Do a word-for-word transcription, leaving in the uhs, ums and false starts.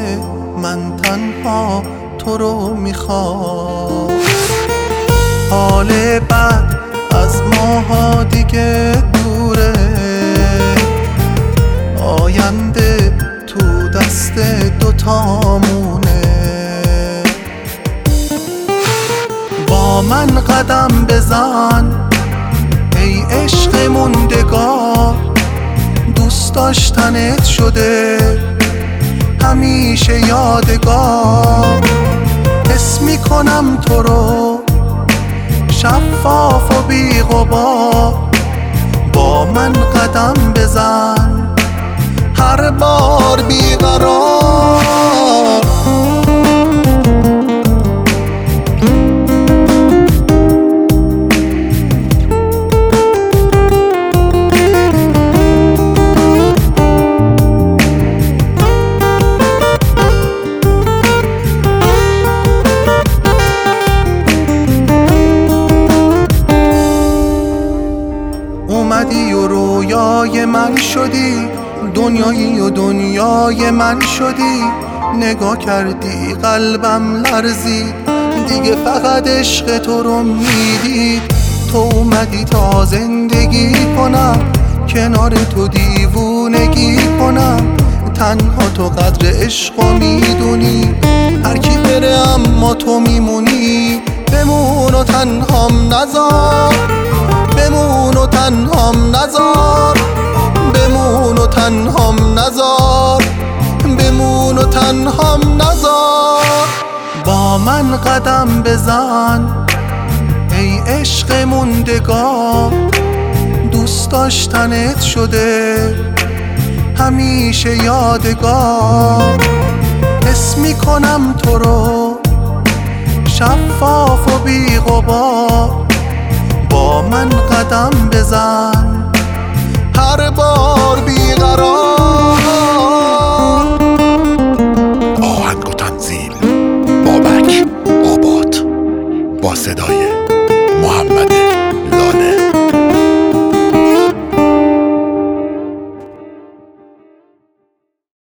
من تنها تو رو میخوام. حال بد از ماها دیگه دوره، آینده تو دست دوتامونه. با من قدم بزن ای عشق موندگار، دوست داشتنت شده همیشه یادگار. حس میکنم تو رو شفاف و بی غبار، با من قدم بزن هر بار بیقرار. اومدی و رویای من شدی، دنیایی و دنیای من شدی. نگاه کردی قلبم لرزید، دیگه فقط عشق تو رو میدید. تو اومدی تا زندگی کنم، کنار تو دیوونگی کنم. تنها تو قدر عشق رو میدونی، هر کی بره اما تو میمونی. بمون و تنهام نذار، بمون و تنهام نذار، بمون و تنهام نذار، بمون و تنهام نذار. با من قدم بزن ای عشق موندگار، دوست داشتنت شده همیشه یادگار. حس میکنم تو رو شفاف و بی غبار، با من قدم بزن هر بار بیقرار. آهنگ و تنظیم بابک آباد با صدای